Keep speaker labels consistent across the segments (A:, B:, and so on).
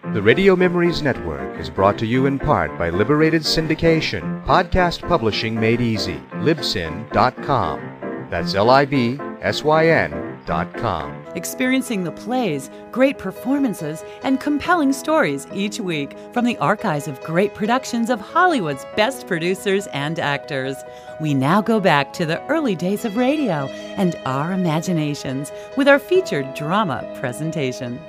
A: The Radio Memories Network is brought to you in part by Liberated Syndication, podcast publishing made easy, libsyn.com. That's LIBSYN.com.
B: Experiencing the plays, great performances, and compelling stories each week from the archives of great productions of Hollywood's best producers and actors. We now go back to the early days of radio and our imaginations with our featured drama presentation.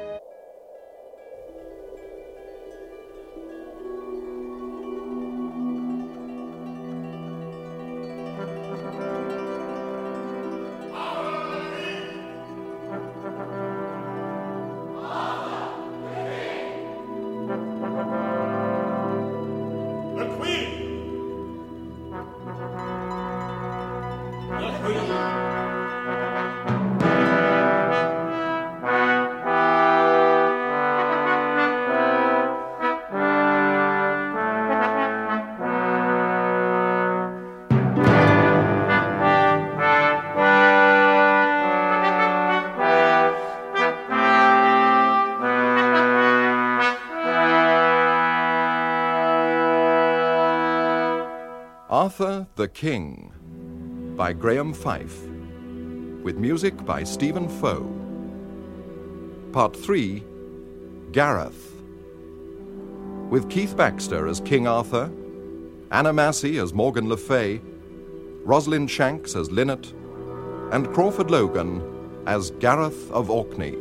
C: Arthur the King by Graham Fife, with music by Stephen Foe. Part 3, Gareth, with Keith Baxter as King Arthur, Anna Massey as Morgan Le Fay, Rosalind Shanks as Lynette, and Crawford Logan as Gareth of Orkney.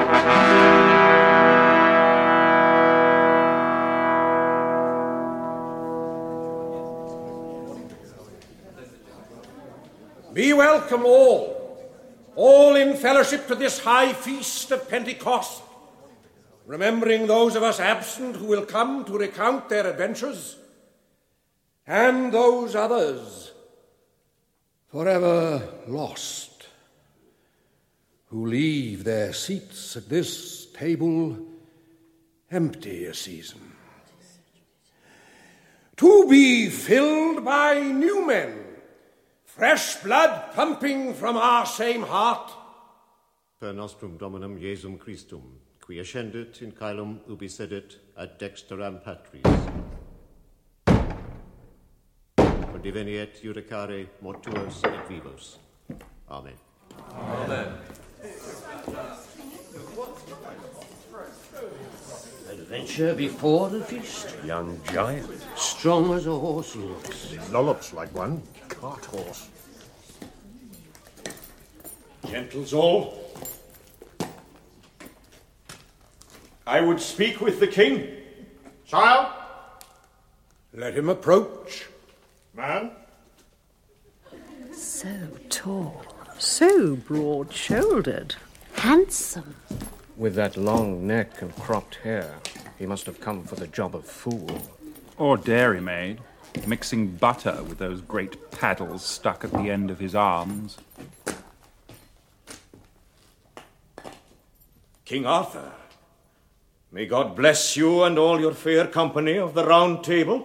D: Be welcome all in fellowship to this high feast of Pentecost, remembering those of us absent who will come to recount their adventures, and those others forever lost, who leave their seats at this table empty a season, to be filled by new men, fresh blood pumping from our same heart.
E: Per nostrum Dominum Jesum Christum, qui ascendet in caelum ubi sedet ad dexteram Patris. Condiveniet judicare mortuos et vivos. Amen.
F: Amen.
G: Adventure before the feast.
F: Young giant.
G: Strong as a horse looks.
F: Lollops like one cart horse.
D: Gentles all, I would speak with the king.
F: Sire?
D: Let him approach.
F: Man?
H: So tall, so broad-shouldered, handsome.
I: With that long neck and cropped hair, he must have come for the job of fool.
J: Or dairymaid, mixing butter with those great paddles stuck at the end of his arms.
D: King Arthur, may God bless you and all your fair company of the Round Table.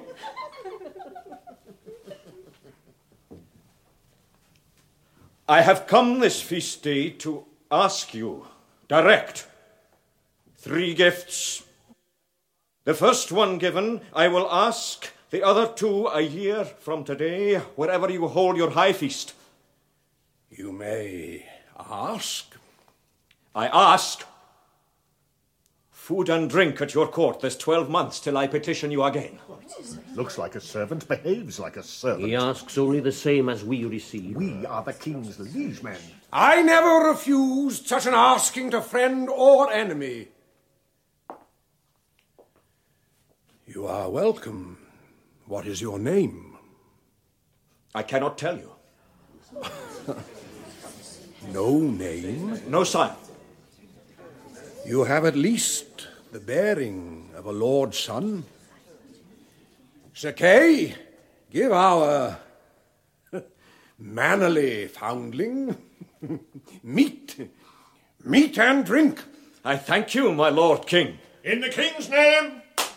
D: I have come this feast day to ask you, direct, 3 gifts. The first one given, I will ask, the other 2 a year from today, wherever you hold your high feast. You may ask. I ask food and drink at your court this 12 months till I petition you again.
F: Looks like a servant, behaves like a servant.
G: He asks only the same as we receive.
F: We are the king's liege men.
D: I never refused such an asking to friend or enemy. You are welcome. What is your name? I cannot tell you. No name? No, sire. You have at least the bearing of a lord's son. Sir Kay, give our mannerly foundling meat and drink. I thank you, my lord king.
F: In the king's name.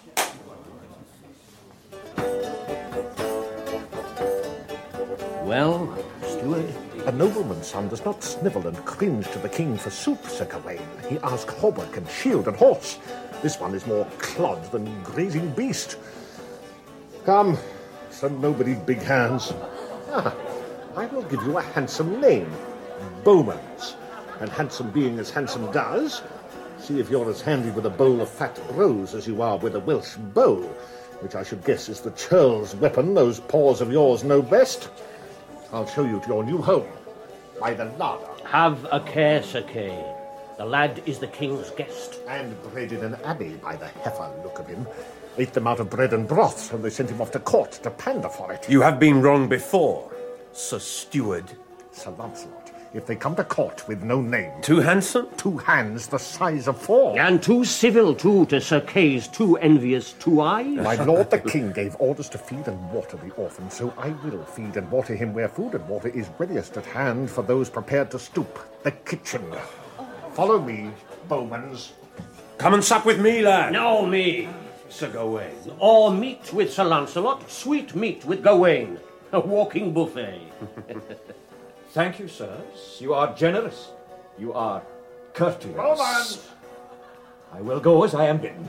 G: Well, steward?
F: A nobleman's son does not snivel and cringe to the king for soup, Sir Gawain. He asks hauberk and shield and horse. This one is more clod than grazing beast. Come, so nobody big hands. I will give you a handsome name. Bowmans. And handsome being as handsome does, see if you're as handy with a bowl of fat brose as you are with a Welsh bow, which I should guess is the churl's weapon those paws of yours know best. I'll show you to your new home, by the larder.
G: Have a care, Sir Kay. The lad is the king's guest.
F: And bred in an abbey, by the heifer look of him. Ate them out of bread and broth, so they sent him off to court to pander for it.
K: You have been wrong before, Sir Steward.
F: Sir Lancelot. If they come to court with no name...
K: Too handsome?
F: 2 hands the size of 4.
G: And too civil, too, to Sir Kay's too envious 2 eyes.
F: My lord the king gave orders to feed and water the orphan, so I will feed and water him where food and water is readiest at hand for those prepared to stoop. The kitchen. Follow me, Bowmans.
K: Come and sup with me, lad.
G: No, me.
K: Sir Gawain.
G: Or meat with Sir Lancelot, sweet meat with Gawain. A walking buffet.
D: Thank you, sirs. You are generous. You are courteous.
F: Bowmans!
D: I will go as I am bidden.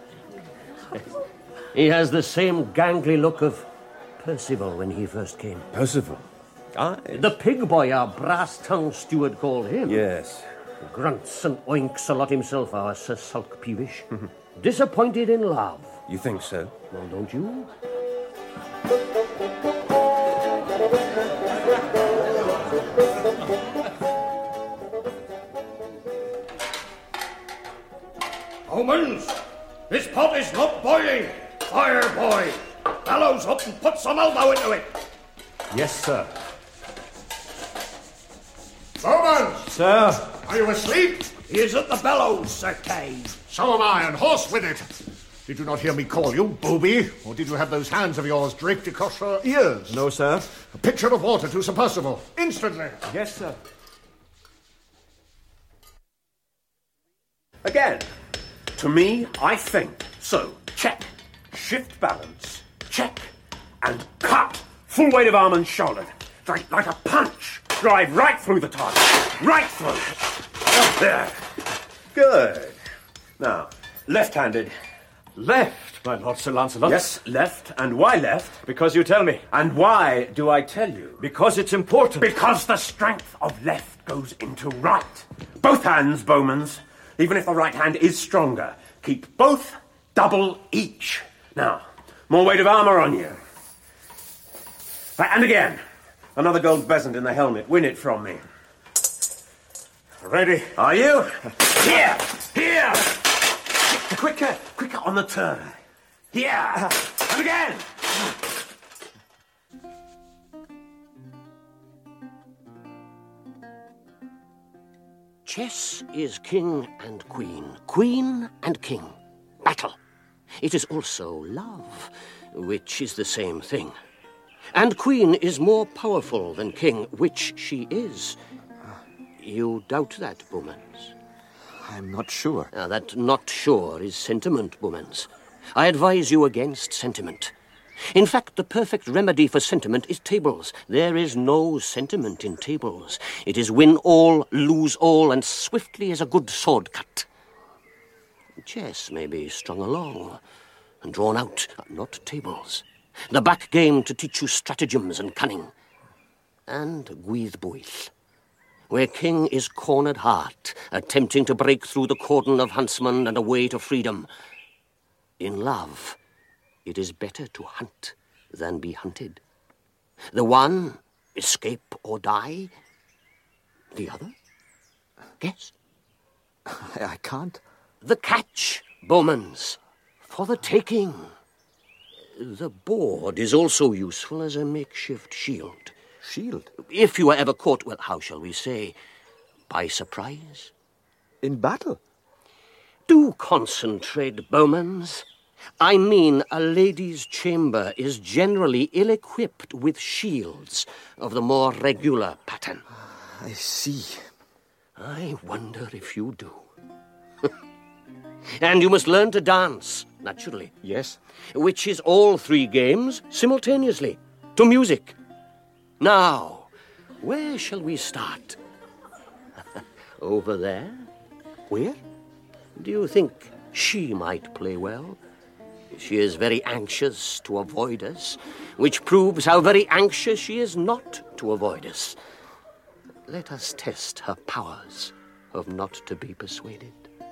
G: He has the same gangly look of Percival when he first came.
K: Percival? Aye.
G: The pig boy, our brass-tongued steward called him.
K: Yes.
G: Grunts and oinks a lot himself, our Sir Sulk Peevish. Disappointed in love.
K: You think so?
G: Well, don't you?
D: Bowmans, this pot is not boiling. Fire, boy. Bellows up and put some elbow into it.
K: Yes, sir.
F: Bowmans!
D: Sir.
F: Are you asleep?
D: He is at the bellows, Sir Kay.
F: So am I, and horse with it. Did you not hear me call you, booby? Or did you have those hands of yours draped across your ears?
K: No, sir.
F: A pitcher of water to Sir Percival, instantly.
K: Yes, sir. Again. To me, I think. So, check. Shift balance. Check. And cut. Full weight of arm and shoulder. Like a punch. Drive right through the target. Right through. There. Good. Now, left-handed.
D: Left, my Lord Sir Lancelot.
K: Yes, left. And why left?
D: Because you tell me.
K: And why do I tell you?
D: Because it's important.
K: Because the strength of left goes into right. Both hands, Bowmans. Even if the right hand is stronger. Keep both double each. Now, more weight of armour on you. Right, and again. Another gold bezant in the helmet. Win it from me.
F: Ready?
K: Are you? Here! Here! Quicker on the turn. Here! And again!
G: Chess is king and queen, queen and king. Battle. It is also love, which is the same thing. And queen is more powerful than king, which she is. You doubt that, Bowmans?
L: I'm not sure.
G: That not sure is sentiment, Bowmans. I advise you against sentiment. In fact, the perfect remedy for sentiment is tables. There is no sentiment in tables. It is win all, lose all, and swiftly as a good sword cut. Chess may be strung along and drawn out, not tables. The back game to teach you stratagems and cunning. And Gwyddbwyll, where king is cornered heart, attempting to break through the cordon of huntsman and away to freedom. In love, it is better to hunt than be hunted. The one, escape or die. The other, guess.
L: I can't.
G: The catch, Bowmans, for the taking. The board is also useful as a makeshift shield.
L: Shield?
G: If you are ever caught, well, how shall we say, by surprise?
L: In battle?
G: Do concentrate, Bowmans. I mean, a lady's chamber is generally ill-equipped with shields of the more regular pattern.
L: I see.
G: I wonder if you do. And you must learn to dance, naturally.
L: Yes.
G: Which is all 3 games simultaneously, to music. Now, where shall we start? Over there?
L: Where?
G: Do you think She might play well. She is very anxious to avoid us, which proves how very anxious she is not to avoid us. Let us test her powers of not to be persuaded.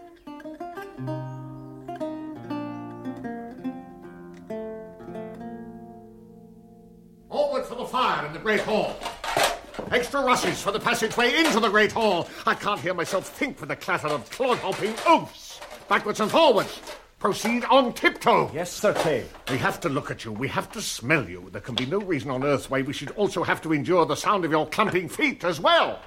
F: Forward for the fire in the Great Hall. Extra rushes for the passageway into the Great Hall. I can't hear myself think for the clatter of clod-hopping oafs. Backwards and forwards. Proceed on tiptoe.
D: Yes, Sir Kay.
F: We have to look at you. We have to smell you. There can be no reason on earth why we should also have to endure the sound of your clumping feet as well.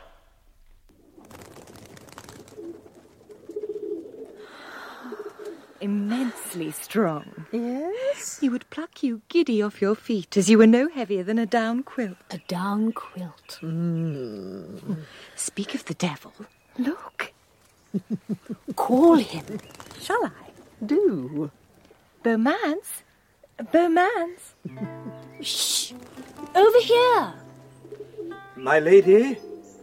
M: Immensely strong.
H: Yes?
M: He would pluck you giddy off your feet as you were no heavier than a down quilt.
H: A down quilt.
M: Speak of the devil. Look.
H: Call him.
M: Shall I? Do. Beaumans? Beaumans?
H: Shh. Over here.
L: My lady?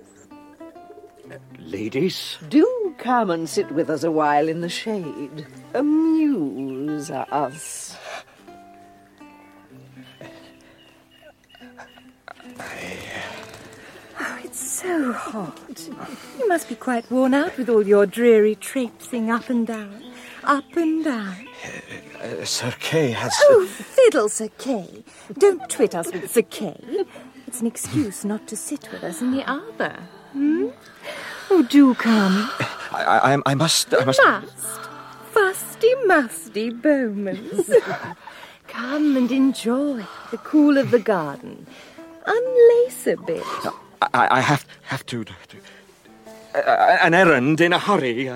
G: Ladies?
H: Do come and sit with us a while in the shade. Amuse us.
M: Oh, it's so hot. You must be quite worn out with all your dreary traipsing up and down. Up and down.
L: Sir Kay has...
M: Oh, fiddle, Sir Kay. Don't twit us with Sir Kay. It's an excuse not to sit with us in the arbour. Oh, do come.
L: I must...
M: Fusty, musty Bowmans. Come and enjoy the cool of the garden. Unlace a bit.
L: I have to... an errand in a hurry.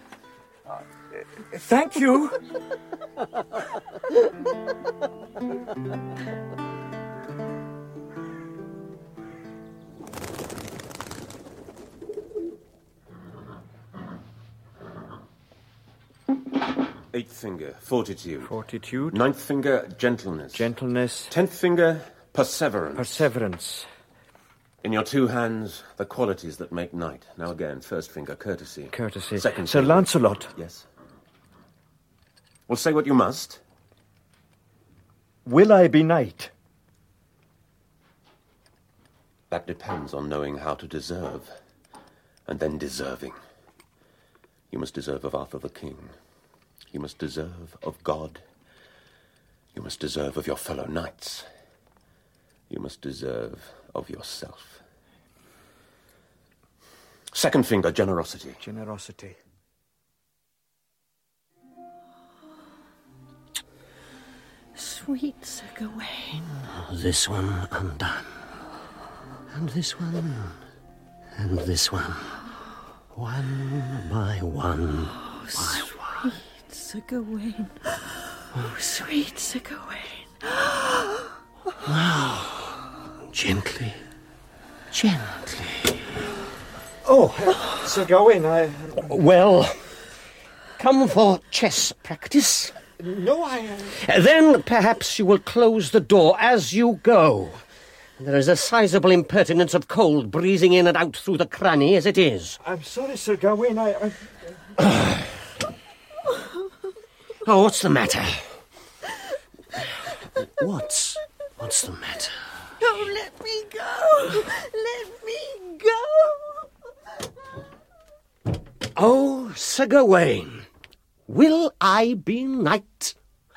L: Thank you.
K: Eighth finger, fortitude.
I: Fortitude.
K: Ninth finger, gentleness.
I: Gentleness.
K: 10th finger, perseverance.
I: Perseverance.
K: In your two hands, the qualities that make knight. Now again, first finger, courtesy.
I: Courtesy.
K: Second
I: Sir
K: finger.
I: Lancelot.
K: Yes. Well, say what you must.
L: Will I be knight?
K: That depends on knowing how to deserve, and then deserving. You must deserve of Arthur the King. You must deserve of God. You must deserve of your fellow knights. You must deserve of yourself. Second finger, generosity.
L: Generosity.
H: Sweet Sir Gawain.
G: This one undone. And this one. And this one. One by one.
H: Sweet Sir Gawain. Oh, sweet Sir Gawain.
G: Now, gently. Gently.
L: Oh, Sir Gawain, I...
G: Well, come for chess practice?
L: No,
G: Then perhaps you will close the door as you go. There is a sizable impertinence of cold breezing in and out through the cranny as it is.
L: I'm sorry, Sir Gawain,
G: Oh, what's the matter? What's the matter?
H: Oh, let me go. Let me go.
G: Oh, Sir Gawain, will I be knight?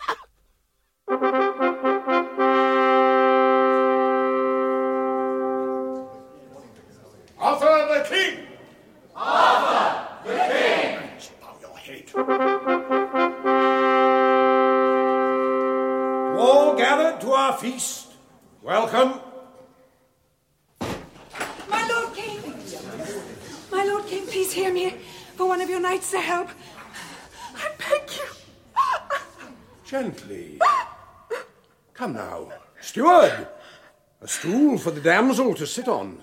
F: Arthur the King! Arthur the King! Bow your head.
D: All gathered to our feast. Welcome.
N: My Lord King! My Lord King, please hear me. For one of your knights to help. I beg you.
O: Gently. Come now. Steward! A stool for the damsel to sit on.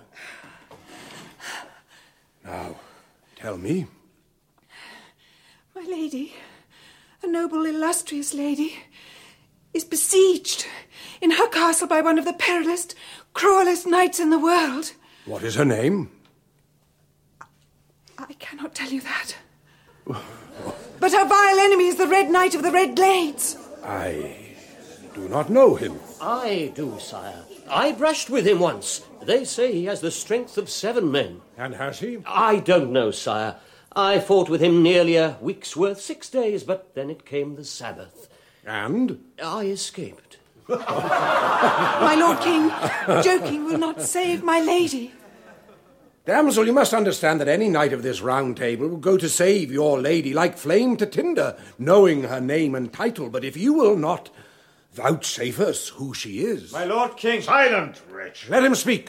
O: Now, tell me.
N: My lady, a noble, illustrious lady, is besieged in her castle by one of the perilous, cruelest knights in the world.
O: What is her name?
N: I cannot tell you that. But our vile enemy is the Red Knight of the Red Glades.
O: I do not know him.
G: I do, sire. I brushed with him once. They say he has the strength of 7 men.
O: And has he?
G: I don't know, sire. I fought with him nearly a week's worth, 6 days, but then it came the Sabbath.
O: And?
G: I escaped.
N: My Lord King, joking will not save my lady.
O: Damsel, you must understand that any knight of this round table will go to save your lady like flame to tinder, knowing her name and title. But if you will not vouchsafe us who she is...
D: My Lord King...
F: Silent, wretch!
O: Let him speak.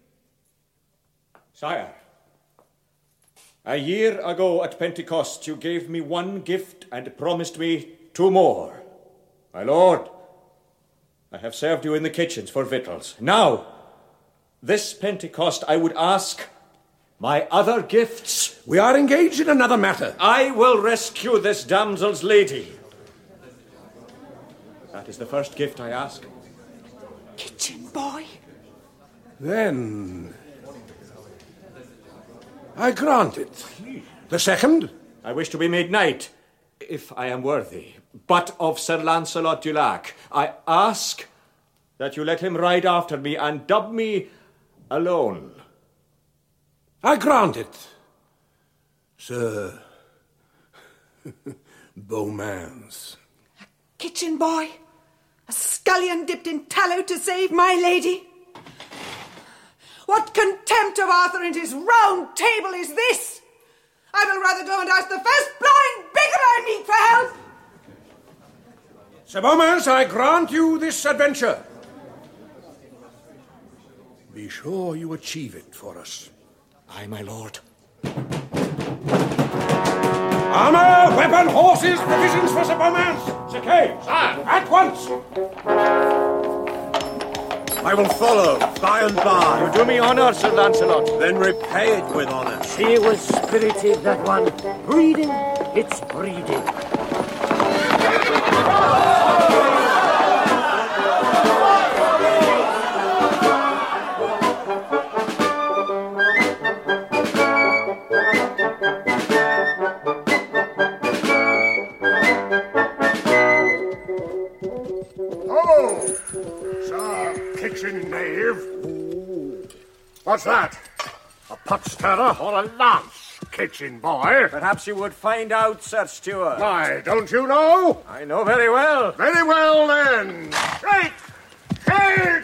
D: Sire, a year ago at Pentecost you gave me 1 gift and promised me 2 more. My lord, I have served you in the kitchens for victuals. Now, this Pentecost I would ask my other gifts.
O: We are engaged in another matter.
D: I will rescue this damsel's lady. That is the first gift I ask.
N: Kitchen boy.
O: Then I grant it. The second?
D: I wish to be made knight, if I am worthy, but of Sir Lancelot du Lac. I ask that you let him ride after me and dub me alone.
O: I grant it, Sir Beaumans.
N: Kitchen boy. A scullion dipped in tallow to save my lady. What contempt of Arthur and his round table is this? I will rather go and ask the first blind beggar I meet for help.
O: Sir Beaumans, I grant you this adventure. Be sure you achieve it for us.
D: Aye, my lord.
O: Armour, weapon, horses, provisions for Sir Beaumans. Sir Kay, sire, at once.
K: I will follow, by and by.
D: You do me honour, Sir Lancelot.
K: Then repay it with honour.
G: She was spirited, that one. Breeding, it's breeding.
F: What's that? A pot stirrer or a lance, kitchen boy?
D: Perhaps you would find out, Sir Steward.
F: Why, don't you know?
D: I know very well.
F: Very well, then. Shake! Shake!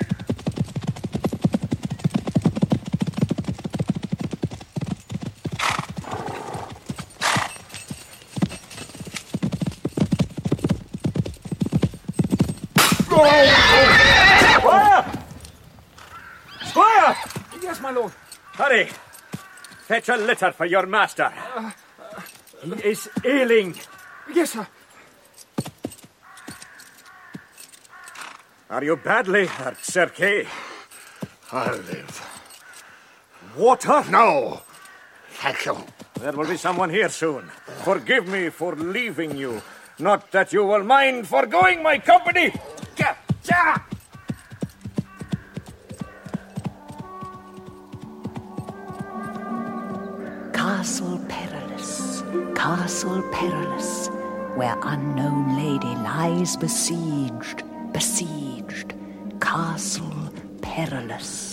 D: Squire! Yes, my lord. Hurry. Fetch a litter for your master. He is ailing.
L: Yes, sir.
D: Are you badly hurt, Sir Kay?
F: I'll live.
D: Water?
F: No. Thank you.
D: There will be someone here soon. Forgive me for leaving you. Not that you will mind foregoing my company.
P: Castle Perilous, where unknown lady lies besieged, Castle Perilous.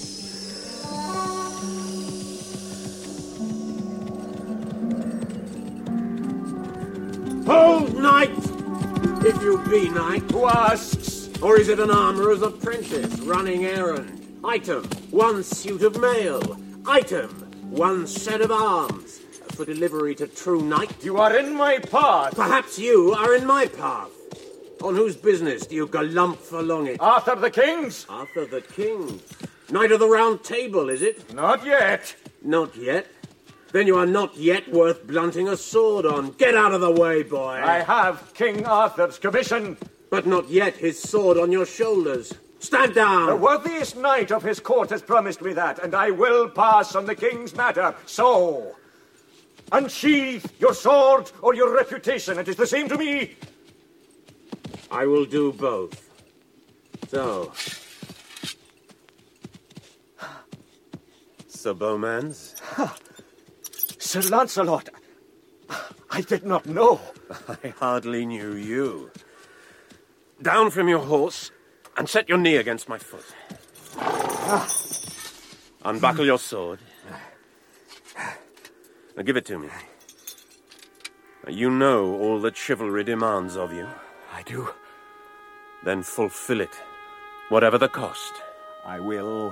K: Hold, knight! If you be knight, who asks? Or is it an armourer's apprentice running errand? Item, 1 suit of mail. Item, 1 set of arms. For delivery to true knight.
D: You are in my path.
K: Perhaps you are in my path. On whose business do you galumph along it?
D: Arthur the King's.
K: Arthur the King. Knight of the Round Table, is it?
D: Not yet.
K: Not yet? Then you are not yet worth blunting a sword on. Get out of the way, boy.
D: I have King Arthur's commission.
K: But not yet his sword on your shoulders. Stand down.
D: The worthiest knight of his court has promised me that, and I will pass on the king's matter. So, unsheathe your sword or your reputation. It is the same to me.
K: I will do both. So, Sir Beaumans?
D: Sir Lancelot,
K: I did not know.
Q: I hardly knew you. Down from your horse and set your knee against my foot. Unbuckle your sword. Now give it to me. Now, you know all that chivalry demands of you.
L: I do.
Q: Then fulfill it, whatever the cost.
L: I will.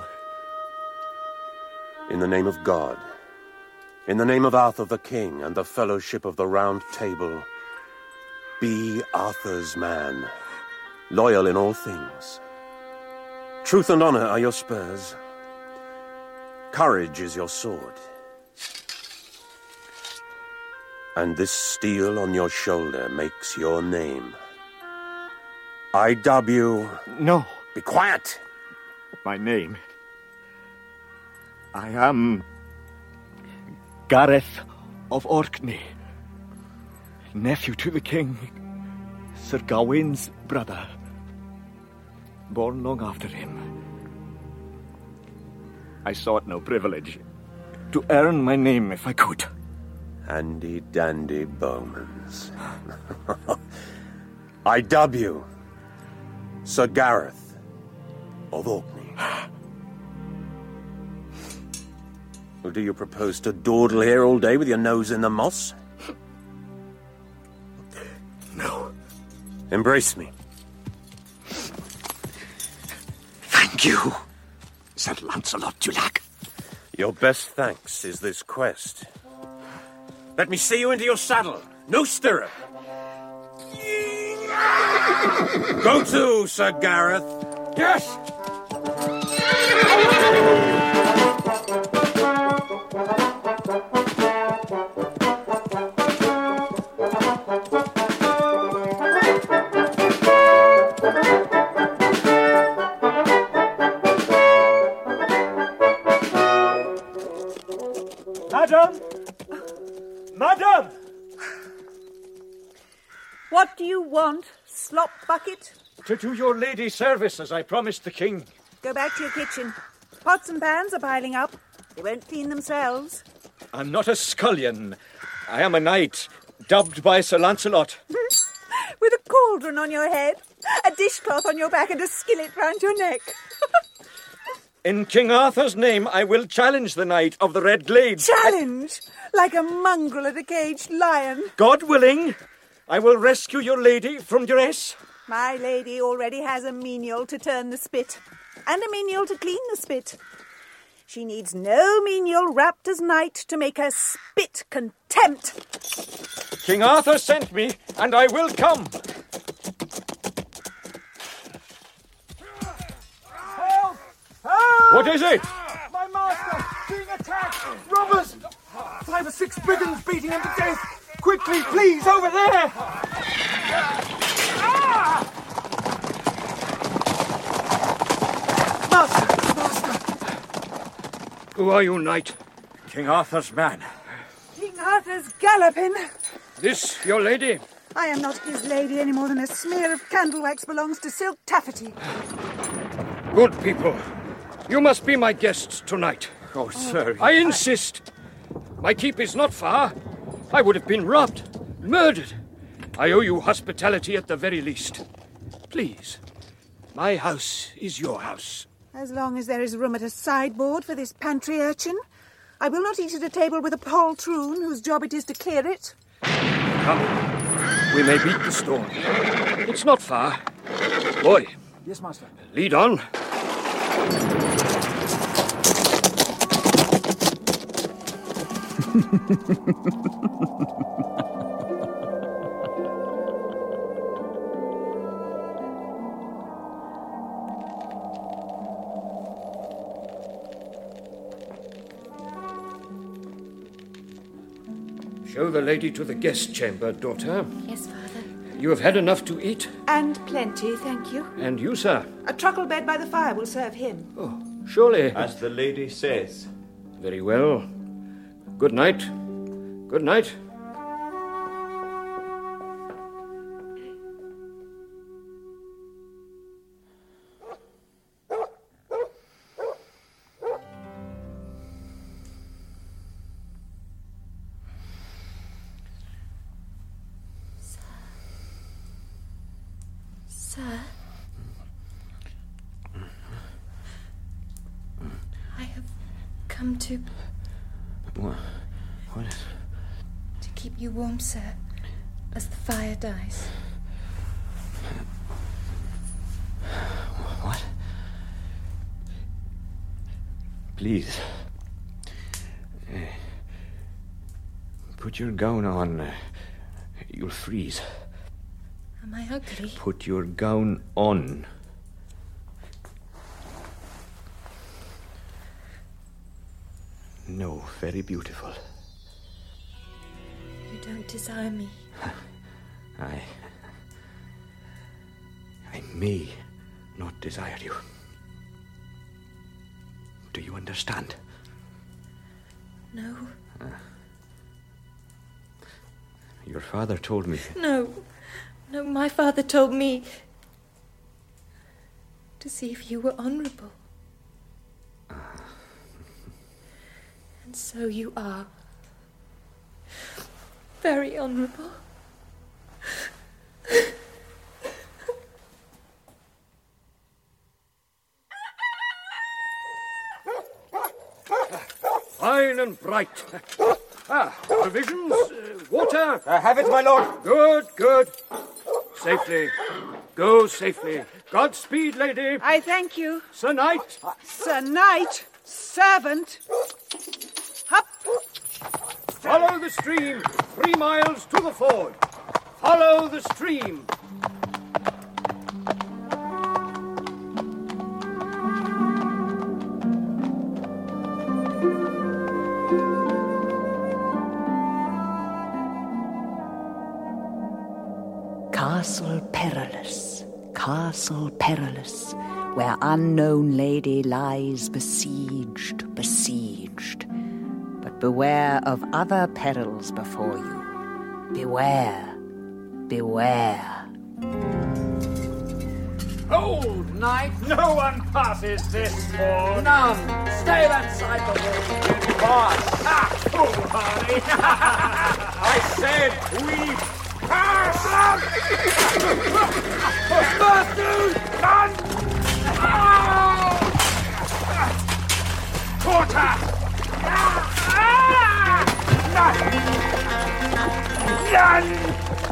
Q: In the name of God, in the name of Arthur the King and the fellowship of the Round Table, be Arthur's man, loyal in all things. Truth and honor are your spurs. Courage is your sword. And this steel on your shoulder makes your name. I dub you...
L: No.
Q: Be quiet!
L: My name... I am... Gareth of Orkney, nephew to the king, Sir Gawain's brother, born long after him. I sought no privilege, to earn my name if I could.
Q: Handy-dandy Bowmans. I dub you Sir Gareth of Orkney. Or do you propose to dawdle here all day with your nose in the moss?
L: No.
Q: Embrace me.
L: Thank you, Sir Lancelot du Lac.
Q: Your best thanks is this quest. Let me see you into your saddle. No stirrup. Go to, Sir Gareth.
K: Yes!
D: Madam! Madam!
H: What do you want, slop bucket?
D: To do your lady service as I promised the king.
H: Go back to your kitchen. Pots and pans are piling up. They won't clean themselves.
D: I'm not a scullion. I am a knight, dubbed by Sir Lancelot.
H: With a cauldron on your head, a dishcloth on your back and a skillet round your neck.
D: In King Arthur's name, I will challenge the Knight of the Red Glade.
H: Challenge? Like a mongrel at a caged lion.
D: God willing, I will rescue your lady from duress.
H: My lady already has a menial to turn the spit, and a menial to clean the spit. She needs no menial wrapped as knight to make her spit contempt.
D: King Arthur sent me, and I will come.
K: Help! Help!
D: What is it?
K: My master being attacked! Robbers! 5 or 6 brigands beating him to death! Quickly, please, over there!
O: Who are you, knight?
D: King Arthur's man.
H: King Arthur's galloping.
O: This your lady?
H: I am not his lady any more than a smear of candle wax belongs to silk taffety.
O: Good people, you must be my guests tonight.
D: Oh, sir.
O: I insist. My keep is not far. I would have been robbed, murdered. I owe you hospitality at the very least. Please, my house is your house.
H: As long as there is room at a sideboard for this pantry urchin, I will not eat at a table with a poltroon whose job it is to clear it.
O: Come, we may beat the storm. It's not far. Boy.
K: Yes, master.
O: Lead on. Show the lady to the guest chamber, daughter.
M: Yes, Father.
O: You have had enough to eat?
H: And plenty, thank you.
O: And you, sir?
H: A truckle bed by the fire will serve him.
O: Oh, surely.
D: As the lady says.
O: Very well. Good night. Good night.
M: Sir, I have come to...
I: What?
M: To keep you warm, sir, as the fire dies.
I: What? Please. Put your gown on. You'll freeze.
M: Am I ugly?
I: Put your gown on. No, very beautiful.
M: You don't desire me.
I: I may not desire you. Do you understand?
M: No.
I: Your father told me.
M: No, my father told me to see if you were honourable. And so you are. Very honourable.
K: Fine and bright. Provisions, water.
D: I have it, my lord.
K: Good. Safely. Go safely. Godspeed, lady.
H: I thank you.
K: Sir Knight.
H: Sir Knight, servant. Up.
K: Follow the stream. 3 miles to the ford. Follow the stream.
P: Castle Perilous, where unknown lady lies besieged. But beware of other perils before you. Beware.
K: Hold, knight! No one passes this ford. None. Stay that side of the wall. Pass. Foolhardy. I said we pass. Bastard! Run! Quarter! None!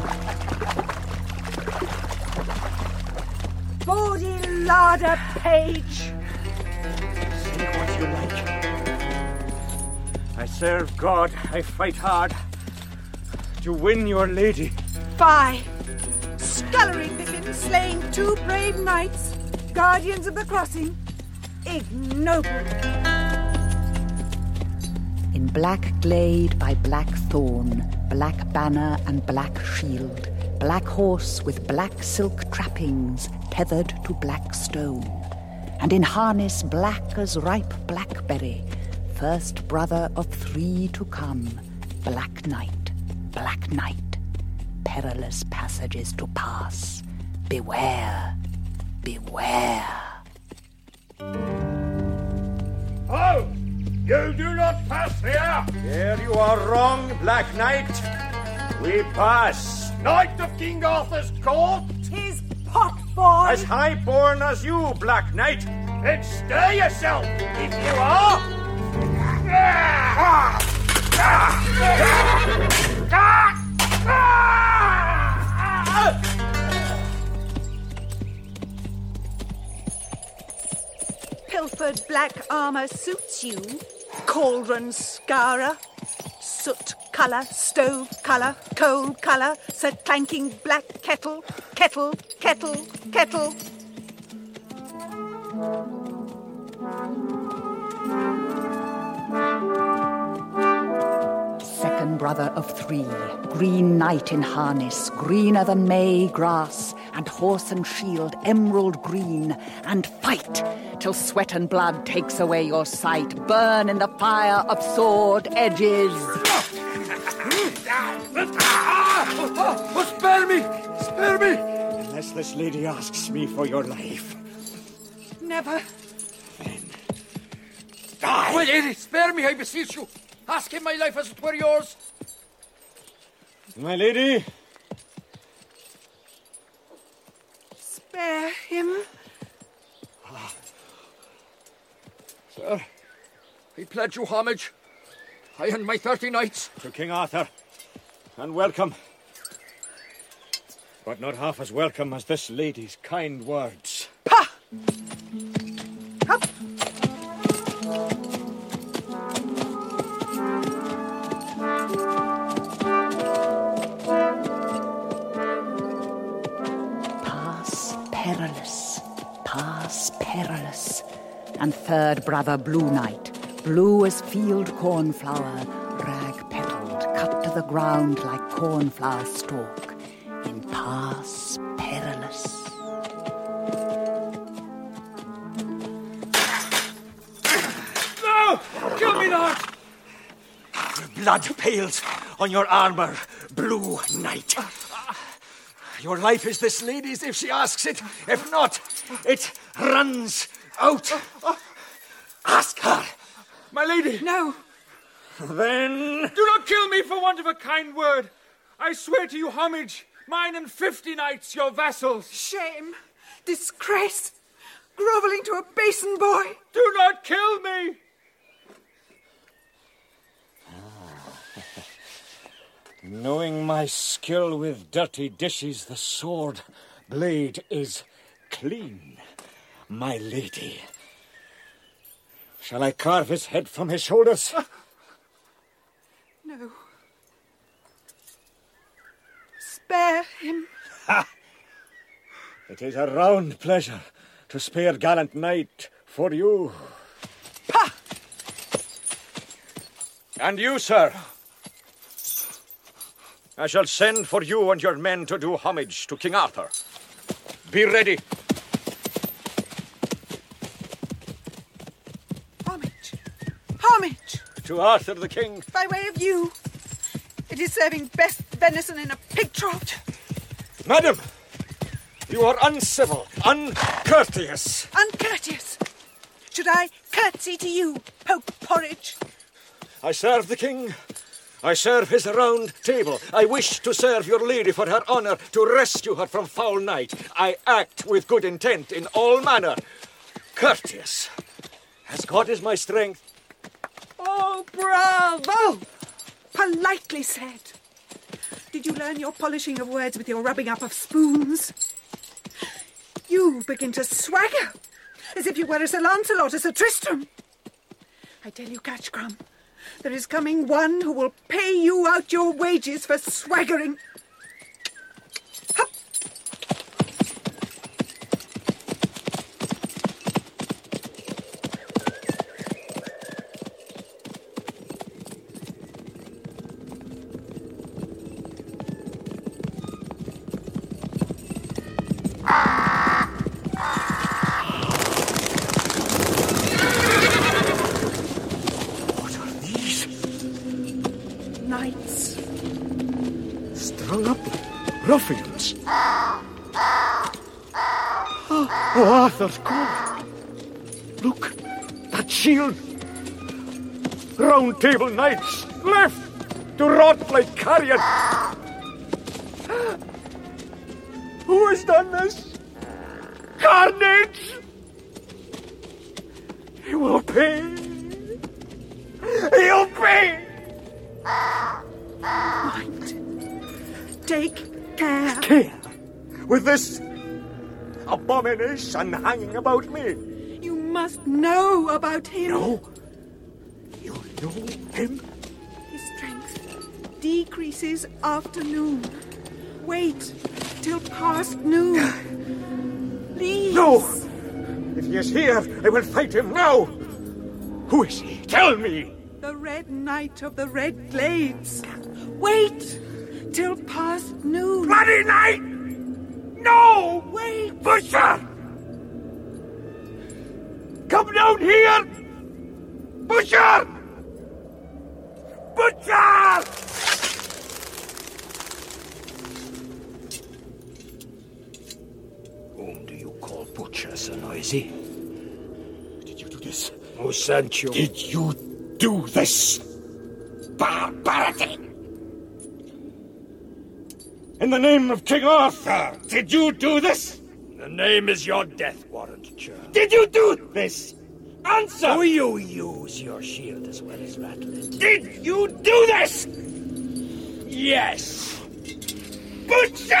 H: Bawdy larder page.
K: Say what you like. I serve God. I fight hard to win your lady.
H: Fie! Scullery Pippin slaying 2 brave knights, guardians of the crossing. Ignoble.
P: In black glade by black thorn, black banner and black shield, black horse with black silk trappings, tethered to black stone, and in harness black as ripe blackberry, first brother of 3 to come, black knight, perilous passages to pass. Beware.
K: Oh! You do not pass here!
D: Here you are wrong, Black Knight. We pass.
K: Knight of King Arthur's court!
H: 'Tis pot boy!
D: As high-born as you, Black Knight.
K: Then stir yourself, if you are!
H: Pilfered black armour suits you, cauldron scourer. Soot colour, stove colour, coal colour, Sir clanking black kettle.
P: Second brother of 3, green knight in harness, greener than May grass, and horse and shield emerald green, and fight till sweat and blood takes away your sight. Burn in the fire of sword edges.
K: Spare me! Unless this lady asks me for your life.
H: Never.
K: Die!
R: Well, lady, spare me, I beseech you. Ask him my life as it were yours.
D: My lady.
H: Spare
R: I pledge you homage. I and my 30 knights.
D: To King Arthur, and welcome. But not half as welcome as this lady's kind words.
H: Pah! Hup!
P: Pass perilous, and third brother Blue Knight, blue as field cornflower, rag-petalled, cut to the ground like cornflower stalk, in pass perilous.
R: No! Kill me not!
S: Blood pales on your armor, Blue Knight. Your life is this lady's if she asks it. If not, it runs out. Ask her.
R: My lady.
H: No.
S: Then...
R: Do not kill me for want of a kind word. I swear to you homage, mine and 50 knights, your vassals.
N: Shame. Disgrace. Grovelling to a basin boy.
R: Do not kill me.
D: Knowing my skill with dirty dishes, the sword blade is clean, my lady. Shall I carve his head from his shoulders?
N: No. Spare him.
D: Ha! It is a round pleasure to spare gallant knight for you.
N: Pah!
D: And you, sir. I shall send for you and your men to do homage to King Arthur. Be ready.
N: Homage. Homage.
D: To Arthur the king.
N: By way of you. It is serving best venison in a pig trough.
D: Madam, you are uncivil, uncourteous.
N: Uncourteous. Should I curtsy to you, Pope Porridge?
D: I serve the king. I serve his round table. I wish to serve your lady for her honour, to rescue her from foul night. I act with good intent in all manner. Courteous. As God is my strength.
N: Oh, bravo! Politely said. Did you learn your polishing of words with your rubbing up of spoons? You begin to swagger, as if you were a Sir Lancelot, a Sir Tristram. I tell you, Catchcrum, there is coming one who will pay you out your wages for swaggering. Hup. Knights.
O: Strung up ruffians. Oh, Arthur's court. Look, that shield.
D: Round Table Knights, left to rot like carrion. Who has done this? Carnage! He will pay. He'll pay.
N: Mind. Take care.
D: Care? With this abomination hanging about me?
N: You must know about him.
D: No. You know him?
N: His strength decreases after noon. Wait till past noon. Please.
D: No! If he is here, I will fight him now. Who is he? Tell me!
N: The Red Knight of the Red Glades. Wait till past noon.
D: Bloody night! No!
N: Wait!
D: Butcher! Come down here! Butcher! Butcher!
S: Whom do you call butcher, Sir Noisy?
D: Did you do this?
S: Who sent you?
D: Did you do this? Barbarity! In the name of King Arthur, did you do this?
S: The name is your death warrant, Churl.
D: Did you do this?
K: Answer!
S: Do you use your shield as well as Rattlin?
K: Did you do this?
S: Yes.
K: Butcher!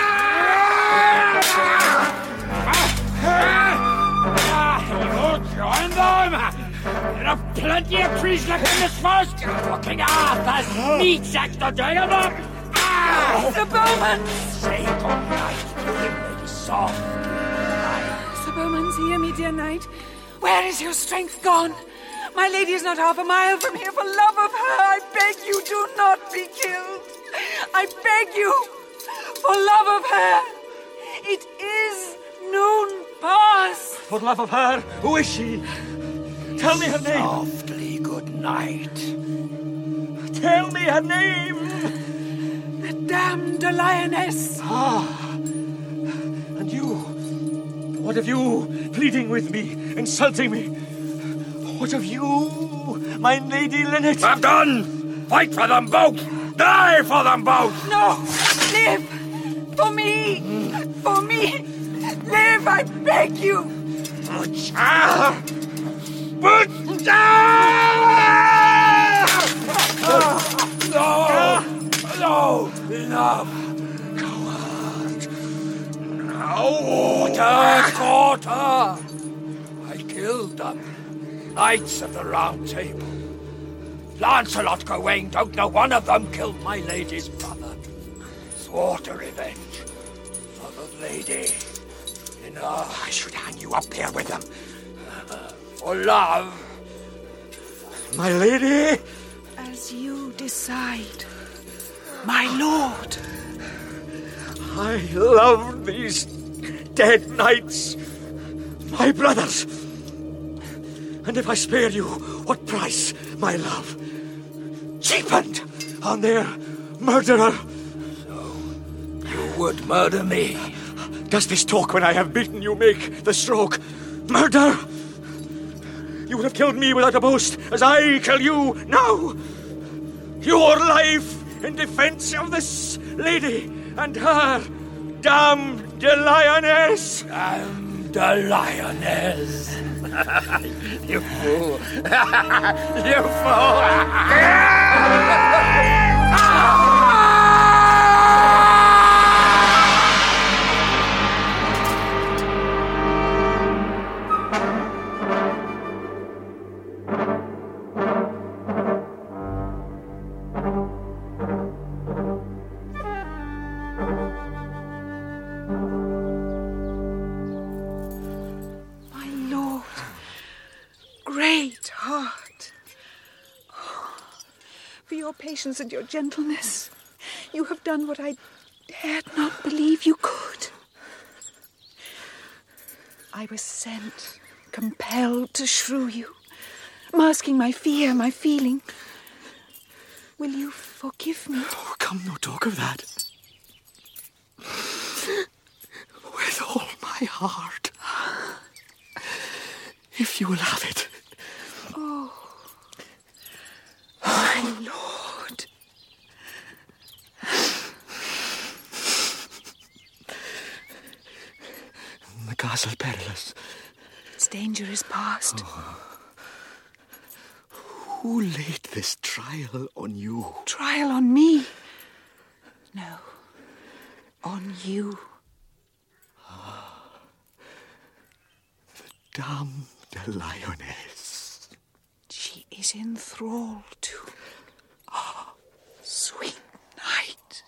R: You join them! There are plenty of trees left in this forest! King Arthur's meat sacks to join them up!
N: Sir Bowman!
S: Say goodnight to him, Lady Soft.
N: Sir Bowman, hear me, dear knight. Where is your strength gone? My lady is not half a mile from here. For love of her, I beg you, do not be killed. I beg you, for love of her. It is noon past.
S: For love of her, who is she? Tell me her name.
G: Softly, good night.
S: Tell me her name.
N: The damned lioness.
S: Ah. And you? What of you, pleading with me, insulting me? What of you, my Lady Linnet?
R: Have done! Fight for them both! Die for them both!
N: No! Live! For me! For me! Live, I beg you!
R: Butcher! Butcher!
S: No! No! Enough! Quarter! I killed them. Knights of the Round Table. Lancelot Gawain, don't know one of them killed my lady's brother. Swore to revenge. For the lady. Enough.
R: I should hang you up here with them.
S: For love. My lady?
N: As you decide, my lord.
S: I love these dead knights, my brothers. And if I spare you, what price, my love? Cheapened on their murderer. So, you would murder me? Does this talk when I have beaten you make the stroke? Murder? You would have killed me without a boast, as I kill you now. Your life in defense of this lady and her damned lioness. Damned lioness. You fool. You fool.
N: Great heart. For your patience and your gentleness, you have done what I dared not believe you could. I was sent, compelled to shrew you, masking my fear, my feeling. Will you forgive me?
S: Oh, come, no talk of that. With all my heart. If you will have it.
N: Oh, my lord.
S: The castle perilous.
N: Its danger is past.
S: Oh. Who laid this trial on you?
N: Trial on me? No, on you.
S: The damned lioness.
N: She is in thrall to sweet night.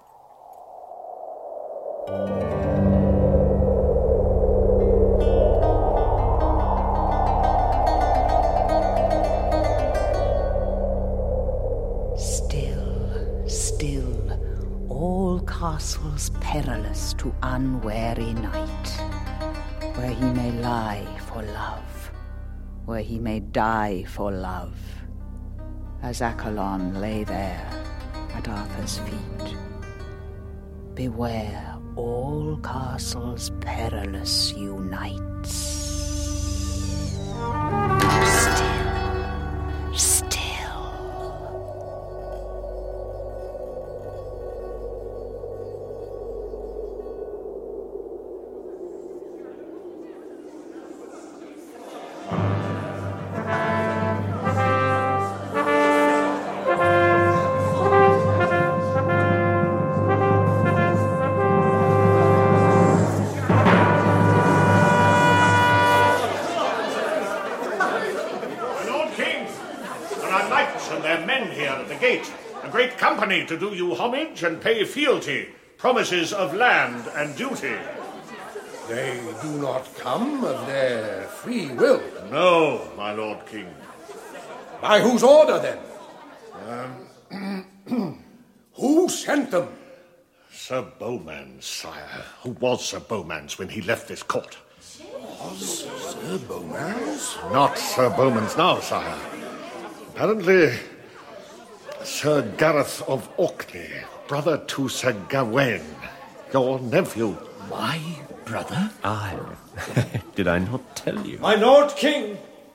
P: Still, still, all castles perilous to unwary knight, where he may lie for love, where he may die for love, as Accolon lay there at Arthur's feet. Beware, all castles perilous unites. Still, still.
F: state, a great company to do you homage and pay fealty, promises of land and duty.
O: They do not come of their free will.
F: No, my Lord King.
O: By whose order, then? Who sent them?
F: Sir Bowmans, sire. Who was Sir Bowmans when he left this court?
O: Was Sir Bowmans?
F: Not Sir Bowmans now, sire. Apparently, Sir Gareth of Orkney, brother to Sir Gawain, your nephew.
T: My brother? Aye. Did I not tell you?
D: My Lord King,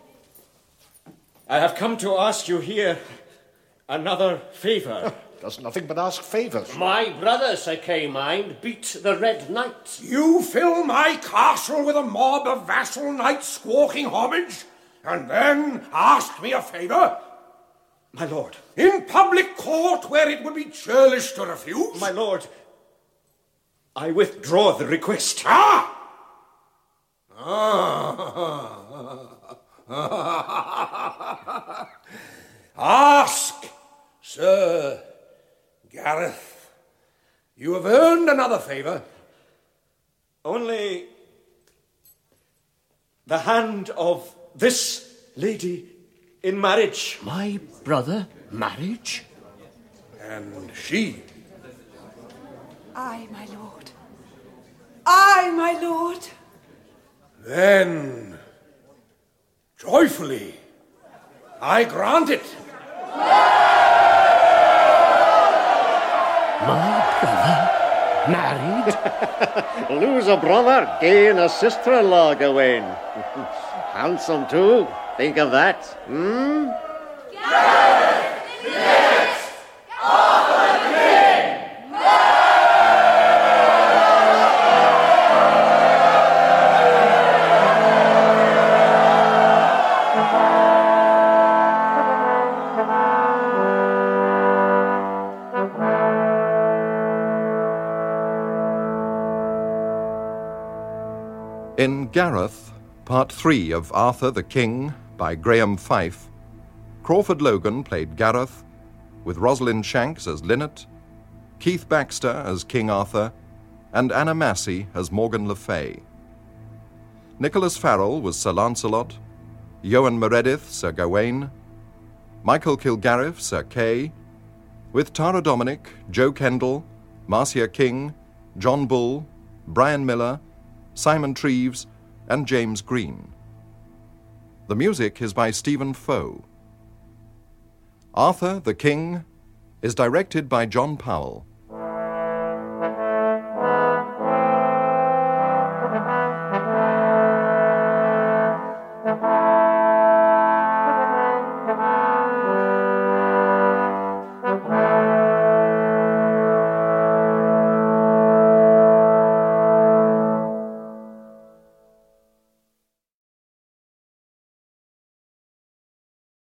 D: I have come to ask you here another favour.
F: Does nothing but ask favours.
K: My brother, Sir Kay, mind, beat the Red Knight.
O: You fill my castle with a mob of vassal knights squawking homage, and then ask me a favour?
D: My lord.
O: In public court, where it would be churlish to refuse?
D: My lord, I withdraw the request.
O: Ask, Sir Gareth. You have earned another favour.
D: Only the hand of this lady in marriage.
T: My brother? Marriage?
O: And she?
N: Aye, my lord. Aye, my lord.
O: Then, joyfully, I grant it.
T: My brother? Married?
E: Lose a brother, gain a sister-in-law, Gawain. Handsome, too. Think of that, hmm?
C: In Gareth, Part 3 of Arthur the King by Graham Fife, Crawford Logan played Gareth, with Rosalind Shanks as Lynette, Keith Baxter as King Arthur, and Anna Massey as Morgan Le Fay. Nicholas Farrell was Sir Lancelot, Ewan Meredith Sir Gawain, Michael Kilgarriff Sir Kay, with Tara Dominic, Joe Kendall, Marcia King, John Bull, Brian Miller, Simon Treves, and James Green. The music is by Stephen Foe. Arthur the King is directed by John Powell.